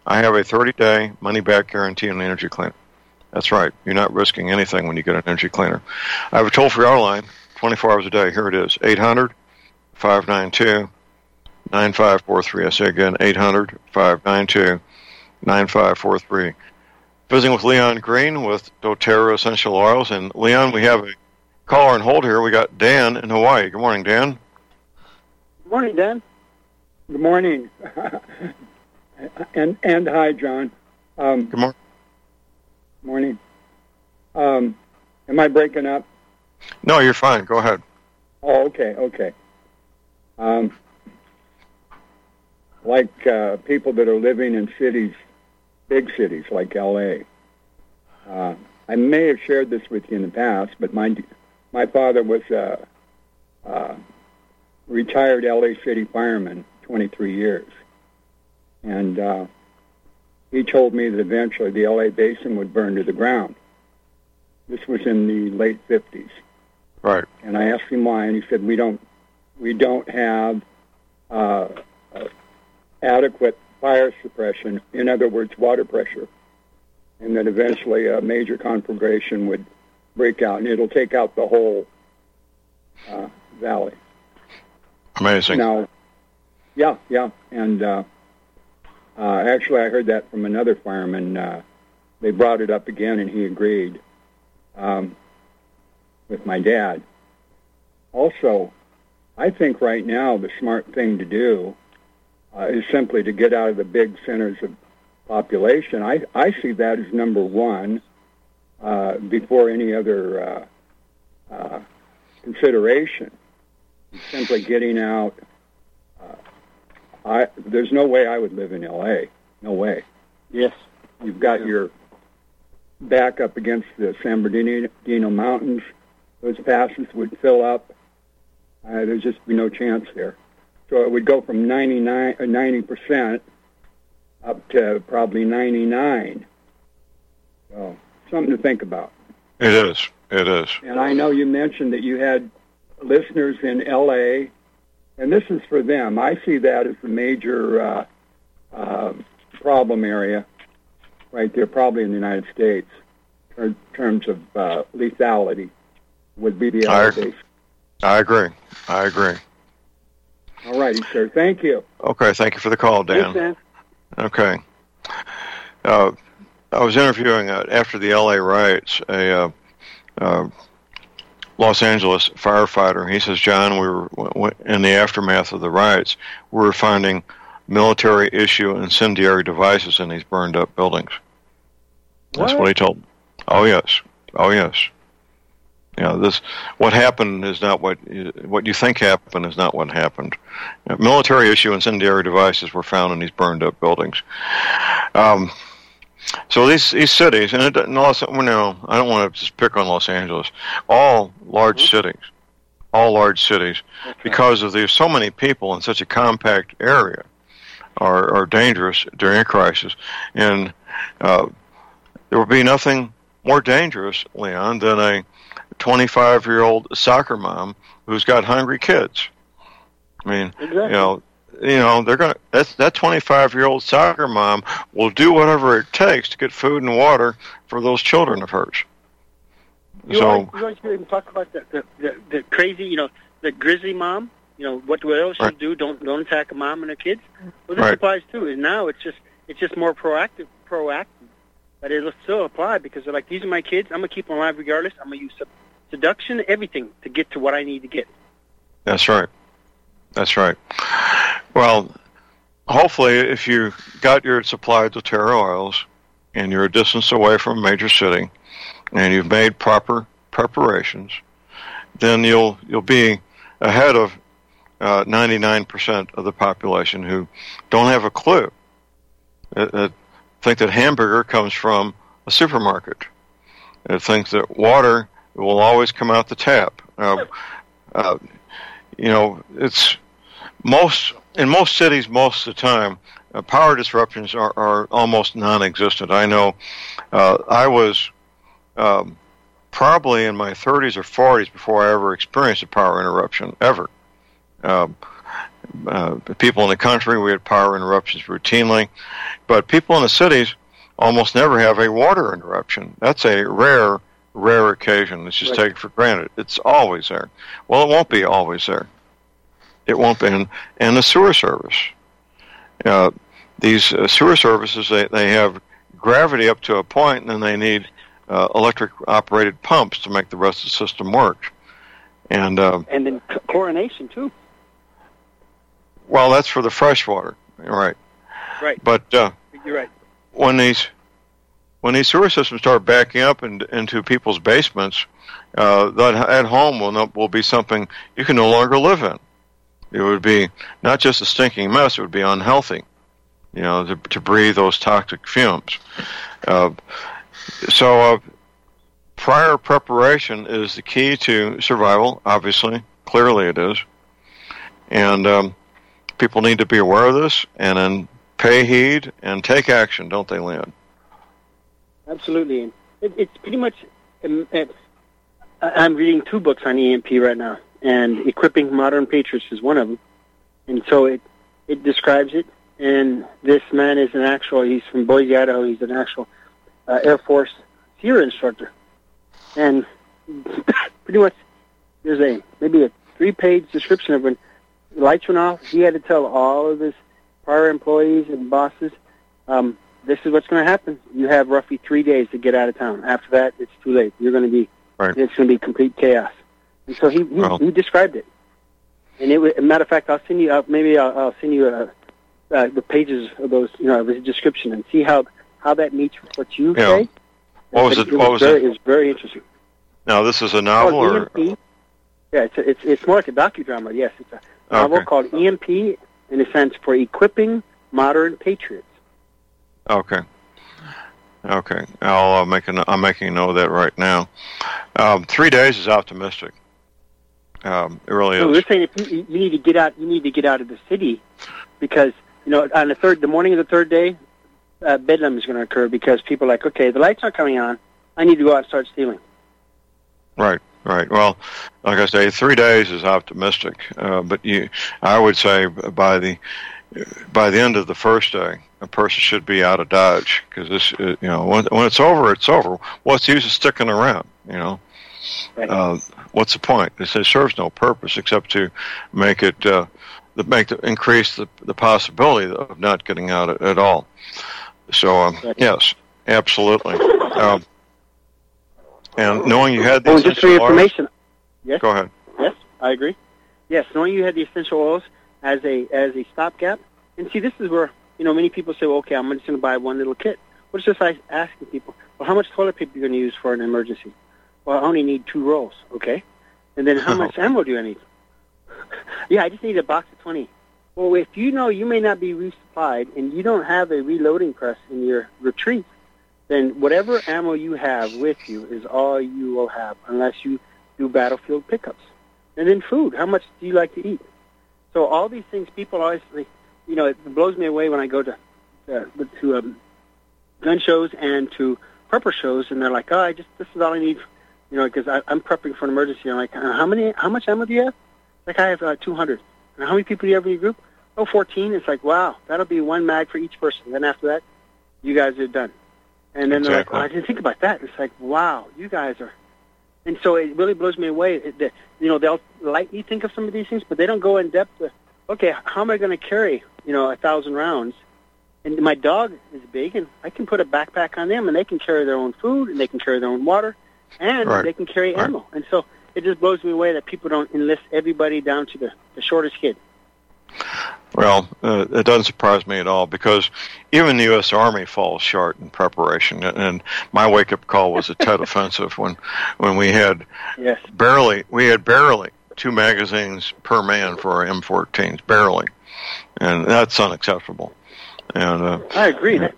I have a thirty-day money-back guarantee on the energy cleaner. That's right. You're not risking anything when you get an energy cleaner. I have a toll-free hour line, twenty-four hours a day. Here it is, eight hundred, five nine two, nine five four three. I say again, eight hundred, five nine two, nine five four three. Visiting with Leon Green with doTERRA Essential Oils. And, Leon, we have a caller on hold here. We got Dan in Hawaii. Good morning, Dan. Good morning, Dan. Good morning. and and hi, John. Um, Good morning. Morning. Um, am I breaking up? No, you're fine. Go ahead. Oh, okay, okay. Um, like uh, people that are living in cities, big cities like L A. Uh, I may have shared this with you in the past, but my my father was a, a retired L A city fireman, twenty-three years, and uh, he told me that eventually the L A basin would burn to the ground. This was in the late fifties. Right. And I asked him why, and he said, we don't we don't have uh, uh, adequate fire suppression, in other words, water pressure, and that eventually a major conflagration would break out, and it'll take out the whole uh, valley. Amazing. Now, yeah, yeah, and uh, uh, actually I heard that from another fireman. Uh, they brought it up again, and he agreed um, with my dad. Also, I think right now the smart thing to do uh, is simply to get out of the big centers of population. I, I see that as number one uh, before any other uh, uh, consideration. Simply getting out. Uh, I there's no way I would live in L A. No way. Yes. You've got your back up against the San Bernardino Mountains. Those passes would fill up. Uh, there's just be no chance there. So it would go from ninety-nine or ninety percent up to probably ninety-nine. So something to think about. It is. It is. And I know you mentioned that you had listeners in L A, and this is for them. I see that as the major uh, uh, problem area right there, probably in the United States, in terms of uh, lethality, would be the L A base. I agree. I agree. All righty, sir. Thank you. Okay, thank you for the call, Dan. Thanks, Dan. Okay. Uh, I was interviewing uh, after the L A riots a uh, uh, Los Angeles firefighter. He says, John, we were in the aftermath of the riots, we were finding military issue incendiary devices in these burned up buildings. That's what, what he told me. Oh yes, oh yes. You know, this what happened is not what you, what you think happened is not what happened. You know, military issue incendiary devices were found in these burned up buildings. Um, So these these cities, and it, no, no, I don't want to just pick on Los Angeles. All large mm-hmm. cities, all large cities, okay. because of there's so many people in such a compact area, are are dangerous during a crisis. And uh, there will be nothing more dangerous, Leon, than a twenty-five-year-old soccer mom who's got hungry kids. I mean, exactly. you know. You know, they're gonna. That's, that twenty-five-year-old soccer mom will do whatever it takes to get food and water for those children of hers. You so always, you always hear them talk about the, the, the, the crazy, you know, the grizzly mom. You know, what what else right. should do? Don't don't attack a mom and her kids. Well, this right. applies too. And now it's just it's just more proactive, proactive. But it'll still apply because they're like, these are my kids. I'm gonna keep them alive regardless. I'm gonna use seduction, everything to get to what I need to get. That's right. That's right. Well, hopefully, if you got your supply of doTERRA oils and you're a distance away from a major city and you've made proper preparations, then you'll you'll be ahead of uh, ninety-nine percent of the population who don't have a clue. That, that think that hamburger comes from a supermarket. That think that water will always come out the tap. Uh, uh, you know, it's most in most cities most of the time. Uh, power disruptions are, are almost non-existent. I know uh, I was um, probably in my thirties or forties before I ever experienced a power interruption, ever. Um, uh, people in the country, we had power interruptions routinely. But people in the cities almost never have a water interruption. That's a rare, rare occasion. It's just Right. taken for granted. It's always there. Well, it won't be always there. It won't be. And, and the sewer service. Uh, these uh, sewer services, they, they have gravity up to a point, and then they need uh, electric-operated pumps to make the rest of the system work. And uh, And then c- chlorination, too. well, that's for the fresh water, right? Right. But uh, You're right. when these when these sewer systems start backing up in, into people's basements, uh, that at home will not, will be something you can no longer live in. It would be not just a stinking mess; it would be unhealthy. You know, to, to breathe those toxic fumes. Uh, so, uh, prior preparation is the key to survival. Obviously, clearly it is, and um, people need to be aware of this and then pay heed and take action, don't they, Leon? Absolutely. And it, it's pretty much, um, it, I'm reading two books on E M P right now, and Equipping Modern Patriots is one of them. And so it, it describes it, and this man is an actual, he's from Boise, Idaho, he's an actual uh, Air Force SEER instructor. And pretty much there's a maybe a three-page description of when the lights went off, he had to tell all of his prior employees and bosses, um, this is what's going to happen. You have roughly three days to get out of town. After that, it's too late. You're going to be, right. It's going to be complete chaos. And so he he, well. he described it. And it was, as a matter of fact, I'll send you, uh, maybe I'll, I'll send you uh, uh, the pages of those, you know, of his description and see how, how that meets with what you Yeah. say. What was it? it? It What was was very, it? It was very interesting. Now, this is a novel, Oh, or E M P. Yeah, it's a, it's it's more like a docudrama. Yes, it's a novel Okay. called E M P, in a sense, for Equipping Modern Patriots. okay, okay. I'll uh, make a, I'm making a note of that right now. Um, three days is optimistic. Um, it really So is. we're saying if you, you need to get out, you need to get out of the city, because you know on the third, the morning of the third day, uh, bedlam is going to occur because people are like, okay, the lights aren't coming on. I need to go out and start stealing. Right, right. Well, like I say, three days is optimistic, uh, but you, I would say by the by the end of the first day, a person should be out of Dodge, because this, uh, you know, when, when it's over, it's over. What's the use of sticking around? You know, Right. uh, what's the point? It, it serves no purpose except to make it uh, the, make the, increase the the possibility of not getting out at, at all. So um, Right. yes, absolutely. Um, and knowing you had Oh, these and just for your essential oils- information, yes, Go ahead. yes, I agree. Yes, knowing you had the essential oils as a as a stopgap, and see, this is where you know many people say, well, okay, I'm just going to buy one little kit. Well, it's just like asking people, well, how much toilet paper are you going to use for an emergency? Well, I only need two rolls, okay? And then how much ammo do I need? Yeah, I just need a box of twenty. Well, if you know you may not be resupplied and you don't have a reloading press in your retreat, then whatever ammo you have with you is all you will have unless you do battlefield pickups. And then food. How much do you like to eat? So all these things, people always, like, you know, it blows me away when I go to uh, to um, gun shows and to prepper shows, and they're like, oh, I just this is all I need, you know, because I'm prepping for an emergency. I'm like, uh, how many, how much ammo do you have? Like, I have uh, two hundred. And how many people do you have in your group? Oh, fourteen. It's like, wow, that'll be one mag for each person. Then after that, you guys are done. And then they're like, Exactly. well, I didn't think about that. It's like, wow, you guys are. And so it really blows me away. It, that, you know, they'll lightly think of some of these things, but they don't go in depth. To, okay, how am I going to carry, you know, a thousand rounds? And my dog is big, and I can put a backpack on them, and they can carry their own food, and they can carry their own water, and Right. they can carry Right. ammo. And so it just blows me away that people don't enlist everybody down to the, the shortest kid. Well, uh, it doesn't surprise me at all, because even the U S. Army falls short in preparation. And my wake-up call was the Tet Offensive when, when we had Yes. barely we had barely two magazines per man for our M fourteens, barely, and that's unacceptable. And uh, I agree. That,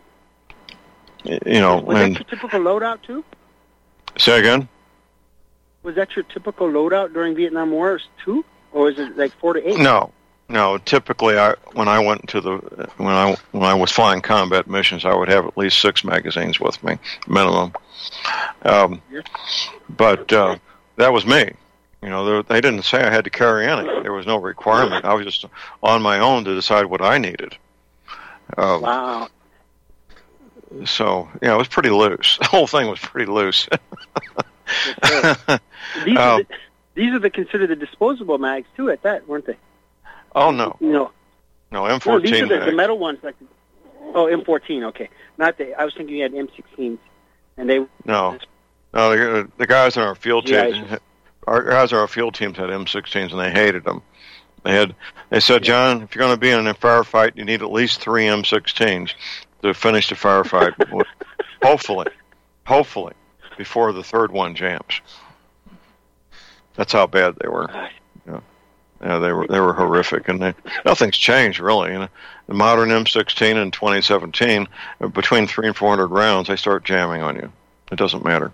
you know, was that and your typical loadout, too? say again. Was that your typical loadout during Vietnam Wars, too? Or was it like four to eight? No, no. Typically, I when I went to the when I when I was flying combat missions, I would have at least six magazines with me, minimum. Um, Yes. but uh, that was me, you You know, they didn't say I had to carry any. There was no requirement. I was just on my own to decide what I needed. Um, wow. So, yeah, it was pretty loose. The whole thing was pretty loose. Yes, these, um, are the, these are the considered the disposable mags, too, at that, weren't they? Oh, no. You know, no, M fourteen. No, these are the, mag. the metal ones. Like, oh, M fourteen, okay. Not the, I was thinking you had M sixteens. And they No. No, the, the guys on our field yeah, team, our guys on our field teams had M sixteens, and they hated them. They had, they said, John, if you're going to be in a firefight, you need at least three M sixteens to finish the firefight. hopefully, hopefully, before the third one jams. That's how bad they were. Yeah, yeah they were they were horrific, and they, nothing's changed really. You know, the modern M sixteen in twenty seventeen, between three and four hundred rounds, they start jamming on you. It doesn't matter.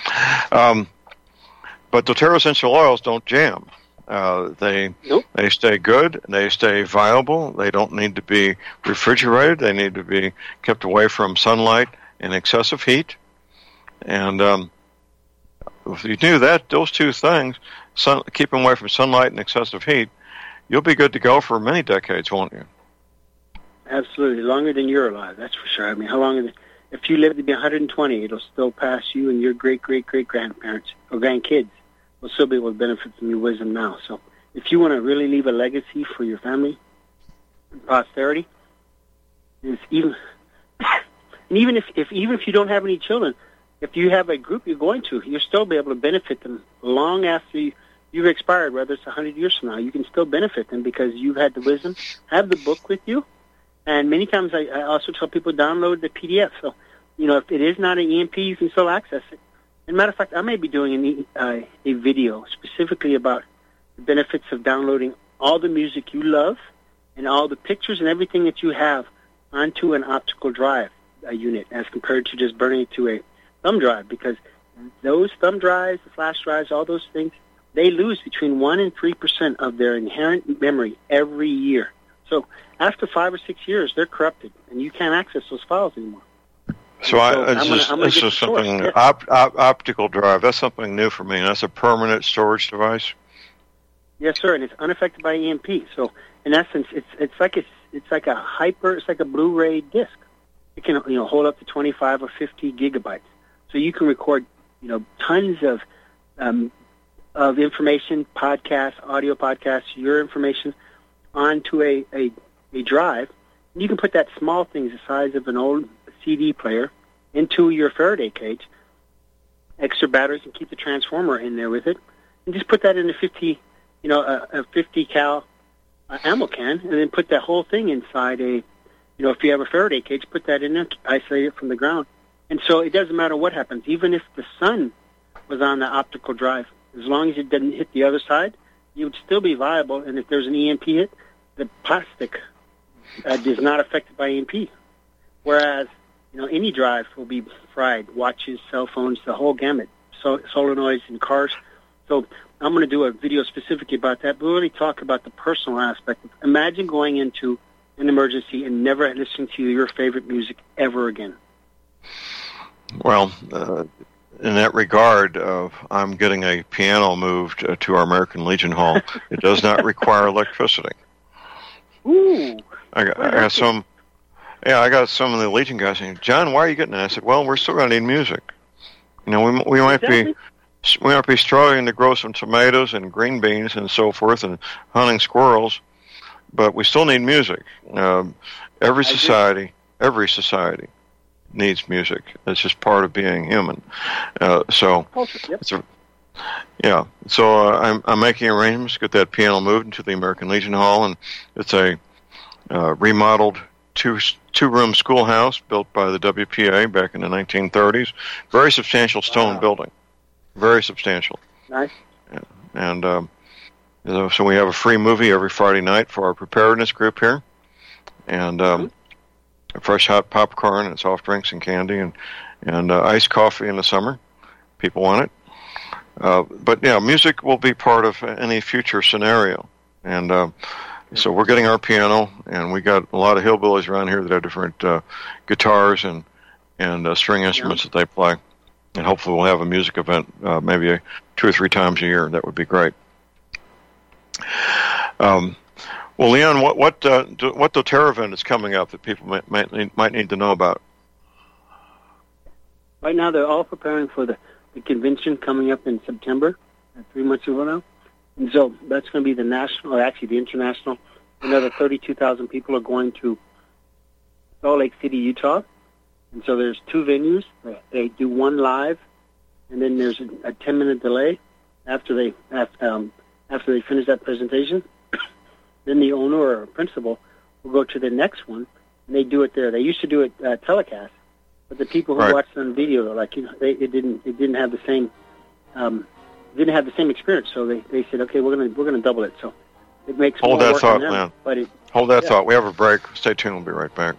Um, but doTERRA essential oils don't jam. Uh, they nope. they stay good. They stay viable. They don't need to be refrigerated. They need to be kept away from sunlight and excessive heat. And um, if you do that, those two things, sun, keep them away from sunlight and excessive heat, you'll be good to go for many decades, won't you? Absolutely, longer than you're alive. That's for sure. I mean, how long? Is it? If you live to be one hundred twenty, it'll still pass you and your great great great grandparents or grandkids. Will still be able to benefit from your wisdom now. So if you want to really leave a legacy for your family and posterity, it's even and even if, if even if you don't have any children, if you have a group you're going to, you'll still be able to benefit them long after you, you've expired, whether it's one hundred years from now. You can still benefit them because you've had the wisdom, have the book with you. And many times I, I also tell people download the P D F. So, you know, if it is not an E M P, you can still access it. As a matter of fact, I may be doing an, uh, a video specifically about the benefits of downloading all the music you love and all the pictures and everything that you have onto an optical drive uh, unit as compared to just burning it to a thumb drive, because those thumb drives, the flash drives, all those things, they lose between one and three percent of their inherent memory every year. So after five or six years, they're corrupted, and you can't access those files anymore. So, I, so it's I'm just, gonna, I'm this is something, yeah. op, op, optical drive, that's something new for me. That's a permanent storage device? Yes, sir, and it's unaffected by E M P. So, in essence, it's it's like a, it's like a hyper, it's like a Blu-ray disc. It can, you know, hold up to twenty-five or fifty gigabytes. So you can record, you know, tons of um, of information, podcasts, audio podcasts, your information onto a, a, a drive. And you can put that small thing the size of an old C D player into your Faraday cage, extra batteries, and keep the transformer in there with it, and just put that in a fifty, you know, a, a fifty cal uh, ammo can, and then put that whole thing inside a, you know, if you have a Faraday cage, put that in there, isolate it from the ground, and so it doesn't matter what happens. Even if the sun was on the optical drive, as long as it didn't hit the other side, you would still be viable. And if there's an E M P hit, the plastic uh, is not affected by E M P, whereas you know, any drive will be fried, watches, cell phones, the whole gamut, so, solenoids and cars. So I'm going to do a video specifically about that, but we'll really talk about the personal aspect. Imagine going into an emergency and never listening to your favorite music ever again. Well, uh, in that regard, uh, I'm getting a piano moved uh, to our American Legion Hall. It does not require electricity. Ooh. I got, I got some... Yeah, I got some of the Legion guys saying, John, why are you getting that? I said, well, we're still going to need music. You know, we we might exactly. be we might be struggling to grow some tomatoes and green beans and so forth and hunting squirrels, but we still need music. Um, every society, every society needs music. It's just part of being human. Uh, so, yep. it's a, yeah. So uh, I'm I'm making arrangements to get that piano moved into the American Legion Hall, and it's a uh, remodeled two two room schoolhouse built by the W P A back in the nineteen thirties. Very substantial stone wow. building. Very substantial. Nice. Yeah. And um, so we have a free movie every Friday night for our preparedness group here, and um, mm-hmm. fresh hot popcorn and soft drinks and candy and and uh, iced coffee in the summer. People want it. Uh, but yeah, music will be part of any future scenario, and. Uh, So we're getting our piano, and we got a lot of hillbillies around here that have different uh, guitars and and uh, string instruments yeah. that they play. And hopefully we'll have a music event uh, maybe a, two or three times a year. That would be great. Um, well, Leon, what what uh, do, what doTERRA event is coming up that people might might need, might need to know about? Right now, they're all preparing for the, the convention coming up in September, uh, three months ago now. And so that's going to be the national, or actually the international. Another thirty-two thousand people are going to Salt Lake City, Utah. And so there's two venues. They do one live, and then there's a, a ten-minute delay after they after, um, after they finish that presentation. Then the owner or principal will go to the next one, and they do it there. They used to do it uh, telecast, but the people who right. watched it on video, like you know, they, it didn't it didn't have the same um, didn't have the same experience. So they, they said, okay, we're gonna we're gonna double it. So it makes hold more that work thought, on them, man. But it, hold that yeah. thought. We have a break. Stay tuned. We'll be right back.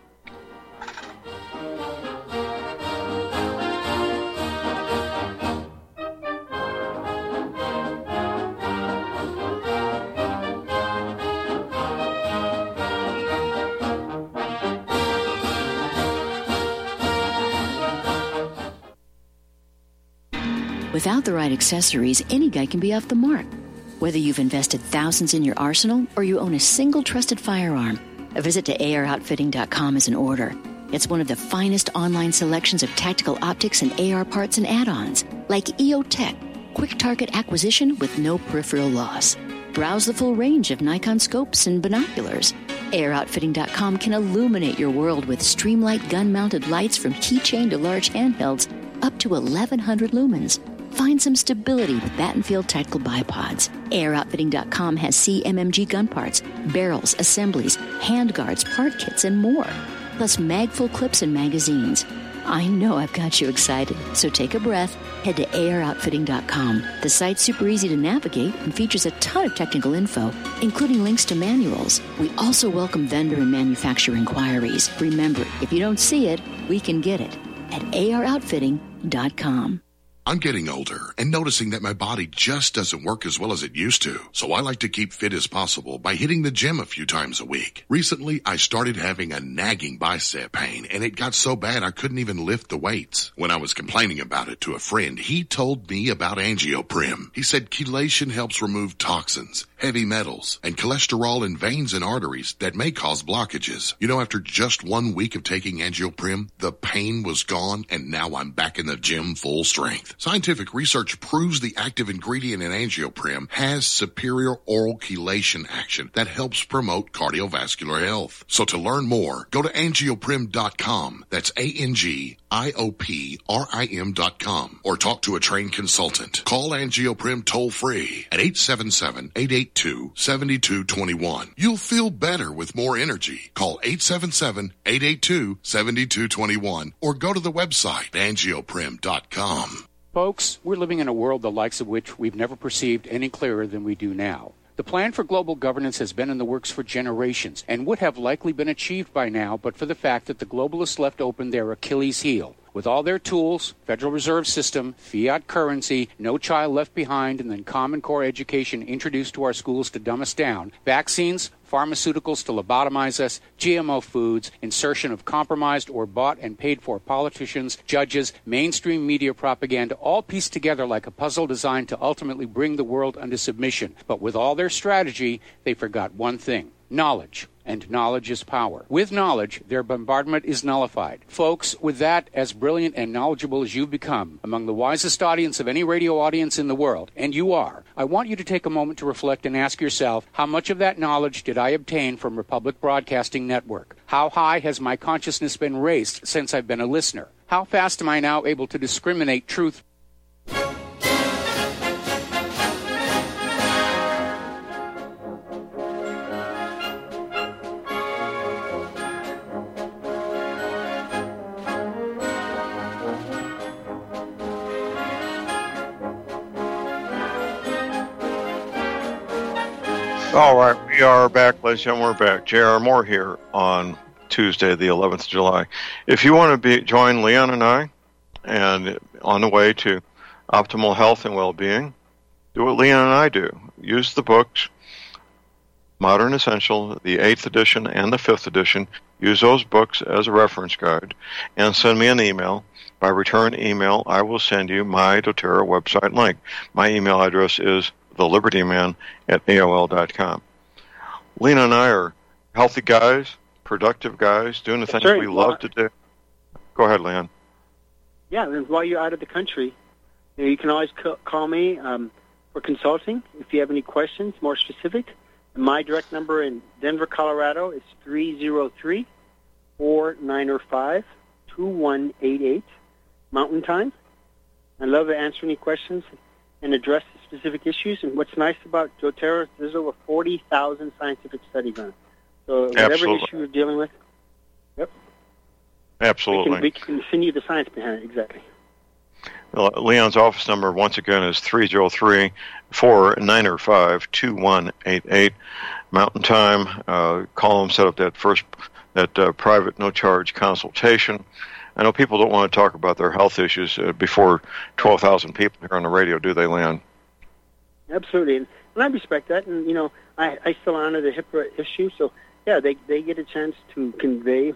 Without the right accessories, any guy can be off the mark. Whether you've invested thousands in your arsenal or you own a single trusted firearm, a visit to A R outfitting dot com is in order. It's one of the finest online selections of tactical optics and A R parts and add-ons, like E O Tech, quick target acquisition with no peripheral loss. Browse the full range of Nikon scopes and binoculars. A R outfitting dot com can illuminate your world with Streamlight gun-mounted lights from keychain to large handhelds up to eleven hundred lumens. Find some stability with Battenfield Tactical Bipods. A R outfitting dot com has C M M G gun parts, barrels, assemblies, handguards, part kits, and more. Plus mag-full clips and magazines. I know I've got you excited, so take a breath. Head to A R outfitting dot com. The site's super easy to navigate and features a ton of technical info, including links to manuals. We also welcome vendor and manufacturer inquiries. Remember, if you don't see it, we can get it at A R outfitting dot com. I'm getting older and noticing that my body just doesn't work as well as it used to. So I like to keep fit as possible by hitting the gym a few times a week. Recently, I started having a nagging bicep pain, and it got so bad I couldn't even lift the weights. When I was complaining about it to a friend, he told me about Angioprim. He said chelation helps remove toxins, heavy metals, and cholesterol in veins and arteries that may cause blockages. You know, after just one week of taking Angioprim, the pain was gone, and now I'm back in the gym full strength. Scientific research proves the active ingredient in Angioprim has superior oral chelation action that helps promote cardiovascular health. So to learn more, go to angioprim dot com. That's A N G I O P R I M dot com. Or talk to a trained consultant. Call Angioprim toll-free at eight seven seven, eight eight two, seven two two one. You'll feel better with more energy. Call eight seven seven, eight eight two, seven two two one or go to the website angioprim dot com. Folks, we're living in a world the likes of which we've never perceived any clearer than we do now. The plan for global governance has been in the works for generations and would have likely been achieved by now but for the fact that the globalists left open their Achilles heel. With all their tools, Federal Reserve System, fiat currency, no child left behind, and then Common Core education introduced to our schools to dumb us down, vaccines, pharmaceuticals to lobotomize us, G M O foods, insertion of compromised or bought and paid for politicians, judges, mainstream media propaganda, all pieced together like a puzzle designed to ultimately bring the world under submission. But with all their strategy, they forgot one thing: knowledge. And knowledge is power. With knowledge, their bombardment is nullified. Folks, with that, as brilliant and knowledgeable as you've become, among the wisest audience of any radio audience in the world, and you are, I want you to take a moment to reflect and ask yourself, how much of that knowledge did I obtain from Republic Broadcasting Network? How high has my consciousness been raised since I've been a listener? How fast am I now able to discriminate truth? All right, we are back, ladies and gentlemen. We're back. J R Moore here on Tuesday, the eleventh of July. If you want to be join Leon and I, and on the way to optimal health and well-being, do what Leon and I do. Use the books, Modern Essential, the eighth edition and the fifth edition. Use those books as a reference guide, and send me an email. By return email, I will send you my doTERRA website link. My email address is the Liberty Man at A O L dot com. Lena and I are healthy guys, productive guys, doing the things Sorry, we well, love to do. Go ahead, Leon. Yeah, and while you're out of the country, you know, you can always c- call me um, for consulting if you have any questions, more specific. My direct number in Denver, Colorado is three oh three, four nine five, two one eight eight, Mountain Time. I love to answer any questions and address the specific issues. And what's nice about doTERRA is there's over forty thousand scientific studies on it. So whatever Absolutely. issue you're dealing with, yep. Absolutely. We can, we can continue the science behind it, exactly. Well, Leon's office number, once again, is three oh three, four nine five, two one eight eight, Mountain Time. Uh, call him, set up that first, that uh, private, no-charge consultation. I know people don't want to talk about their health issues uh, before twelve thousand people here on the radio, do they, Leon? Absolutely, and, and I respect that, and, you know, I, I still honor the HIPAA issue, so, yeah, they, they get a chance to convey,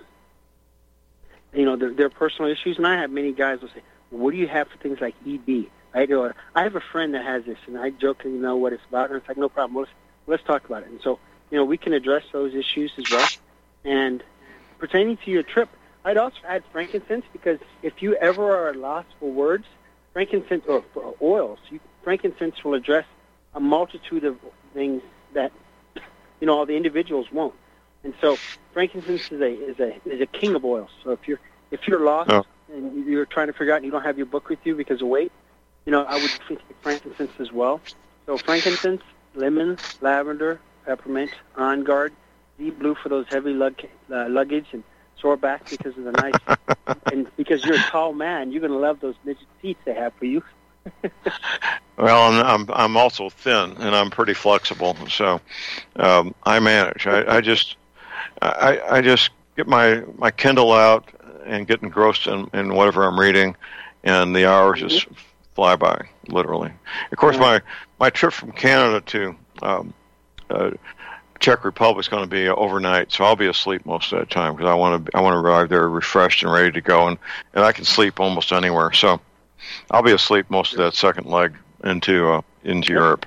you know, their, their personal issues, and I have many guys who say, what do you have for things like E D? I go, I have a friend that has this, and I jokingly know what it's about, and it's like, no problem, let's, let's talk about it. And so, you know, we can address those issues as well. And pertaining to your trip, I'd also add frankincense, because if you ever are lost for words, frankincense, or for oils, you, frankincense will address a multitude of things that, you know, all the individuals won't. And so frankincense is a, is a, is a king of oils. So if you're, if you're lost, oh. and you're trying to figure out and you don't have your book with you because of weight, you know, I would think frankincense as well. So frankincense, lemon, lavender, peppermint, On Guard, deep blue for those heavy lug, uh, luggage, and sore back because of the nice, and because you're a tall man, you're going to love those midget seats they have for you. Well, I'm, I'm I'm also thin and I'm pretty flexible, so um, I manage. I, I just I, I just get my, my Kindle out and get engrossed in, in whatever I'm reading, and the hours mm-hmm. just fly by, literally. Of course, mm-hmm. my my trip from Canada to um, uh, Czech Republic is going to be overnight, so I'll be asleep most of the time because I want to I want to arrive there refreshed and ready to go, and, and I can sleep almost anywhere. So I'll be asleep most of that second leg into uh, into Europe.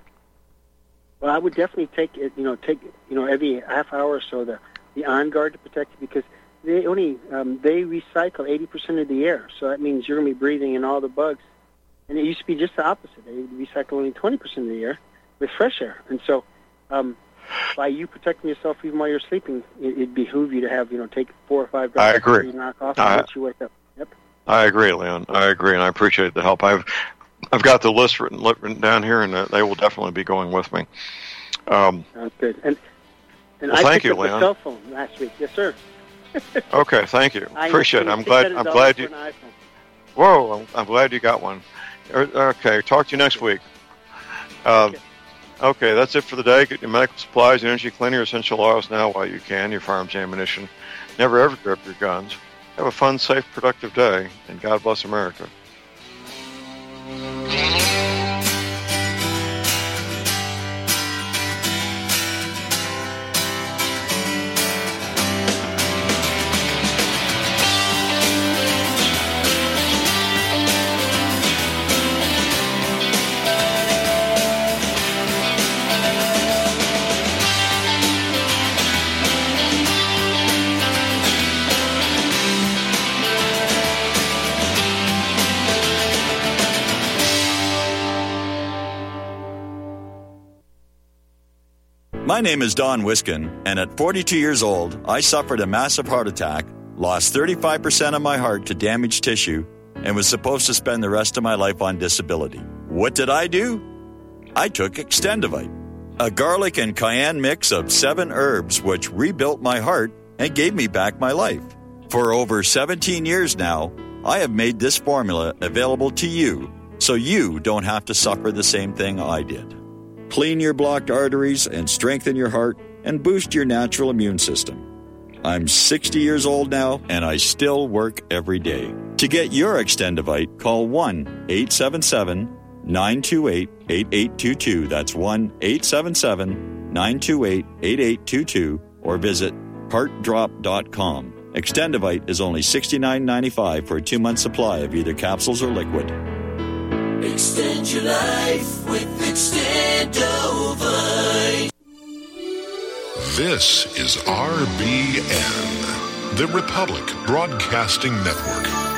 Well, I would definitely take it. You know, take you know every half hour or so the the On Guard to protect you, because they only um, they recycle eighty percent of the air, so that means you're going to be breathing in all the bugs. And it used to be just the opposite. They recycle only twenty percent of the air with fresh air, and so. Um, By you protecting yourself even while you're sleeping, it, it'd behoove you to have, you know, take four or five drops I agree. You knock off and I, let you wake up. Yep. I agree, Leon. I agree, and I appreciate the help. I've I've got the list written, written down here, and uh, they will definitely be going with me. Um, Sounds good. And and well, I thank picked you, up Leon. a cell phone last week. Yes, sir. Okay, thank you. I Appreciate it. I'm glad. I'm glad you. Whoa, I'm, I'm glad you got one. Okay, talk to you next week. Uh, okay. Okay, that's it for the day. Get your medical supplies, energy, clean your essential oils now while you can, your firearms ammunition. Never ever grip your guns. Have a fun, safe, productive day, and God bless America. My name is Don Wiskin, and at forty-two years old, I suffered a massive heart attack, lost thirty-five percent of my heart to damaged tissue, and was supposed to spend the rest of my life on disability. What did I do? I took Extendivite, a garlic and cayenne mix of seven herbs which rebuilt my heart and gave me back my life. For over seventeen years now, I have made this formula available to you so you don't have to suffer the same thing I did. Clean your blocked arteries and strengthen your heart and boost your natural immune system. I'm sixty years old now, and I still work every day. To get your Extendivite, call one eight seven seven, nine two eight, eight eight two two. That's one eight seven seven, nine two eight, eight eight two two, or visit heart drop dot com. Extendivite is only sixty-nine ninety-five for a two-month supply of either capsules or liquid. Extend your life with Extendovite. This is R B N, the Republic Broadcasting Network.